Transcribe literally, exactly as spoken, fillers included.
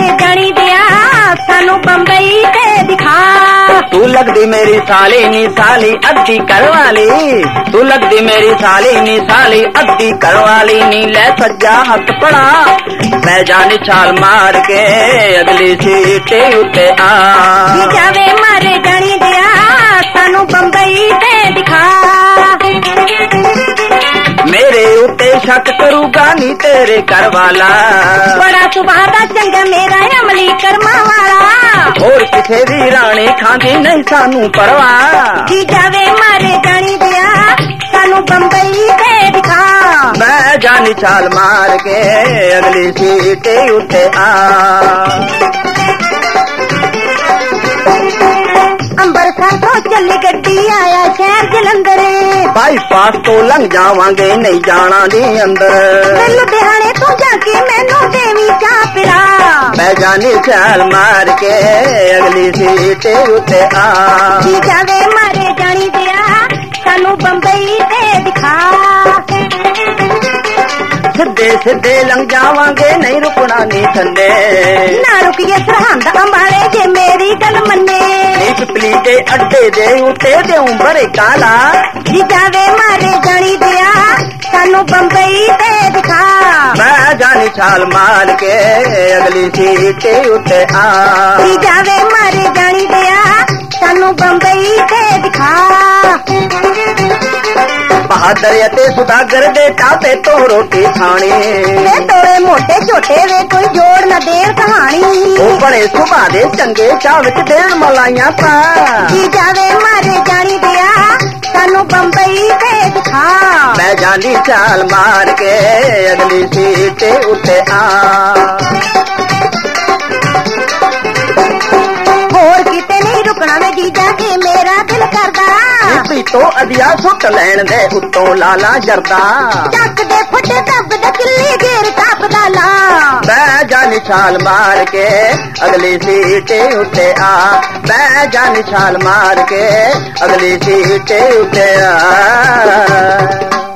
मारे जानी दिया सानू बंबई ते दिखा। तू लगदी मेरी साली नी साली अद्धी करवाली, तू लगदी मेरी साली नी साली अद्धी करवाली नी। ले सज्जा हथ पड़ा मैं जानी छाल मार के अगली सीट उत्ते आ। जावे मारे जानी दिया सानू बंबई ते दिखा। मेरे उत्ते शक करूगा नी तेरे घर वाला, बड़ा सुभाव दा चंगा मेरा अमली कर्मा वाला। और किसे भी राणी खांदी नहीं सानू परवाह। जी जावे मारे जानी दिया सानू बंबई ते दिखा। मैं जानी छाल मार के अगली सीट उत्ते आ। अंबरसर तो चली गड्डी आया शहर जलंधर, बाईपास तो लंघ जावांगे नहीं जाना दी अंदर। लुधियाने तो जाके मैनू देवी चाह पिला। मैं जानी छाल मार के अगली सीट उत्ते आ। जी जावे मारे जानी दिया सानू बंबई ते दिखा। सिद्धे सिद्धे लंघ जावांगे नहीं रुकना नी थल्ले, ना रुकिए सरहंद अंबाले जे मेरी गल मन्ने। पिपली दे अड्डे दे उत्ते देऊं बड़े काला। जी जावे मारे जानी दिया सानू बंबई ते दिखा। मैं जानी छाल मार के अगली सीट उत्ते आ। जी जावे मारे जानी दिया सानू बंबई ते दिखा। बहादुर ते सुदागर दे टापे तो रोटी खानी, वे तोड़े मोटे छोटे वे कोई जोड़ न देर कहानी। वो बड़े सुभा दे चंगे चाह विच देन मलाइयां पा। जी जावे मारे जानी दिया सानू बंबई ते दिखा। मैं जानी छाल मार के अगली सीट उत्ते आ। होर किते नहीं रुकना वे जीजा के मेरा दिल करदा। भी तो अदिया सुट लैन दे उत्तों लाला जरदा। चक दे फुट दब द किल्ली घेर काप दा ला। मैं जानी छाल मार के अगली सीट उत्ते आ। मैं जानी छाल मार के अगली सीट उत्ते आ।